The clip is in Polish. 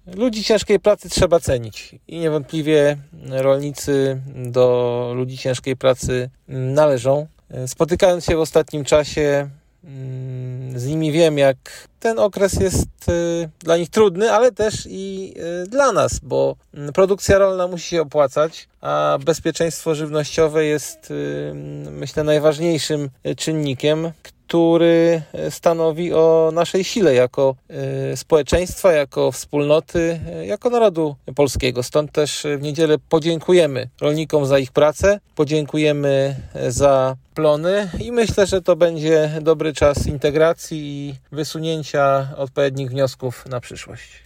Ludzi ciężkiej pracy trzeba cenić i niewątpliwie rolnicy do ludzi ciężkiej pracy należą. Spotykając się w ostatnim czasie z nimi, wiem, jak ten okres jest dla nich trudny, ale też i dla nas, bo produkcja rolna musi się opłacać, a bezpieczeństwo żywnościowe jest, myślę, najważniejszym czynnikiem, który stanowi o naszej sile jako społeczeństwa, jako wspólnoty, jako narodu polskiego. Stąd też w niedzielę podziękujemy rolnikom za ich pracę, podziękujemy za plony i myślę, że to będzie dobry czas integracji i wysunięcia odpowiednich wniosków na przyszłość.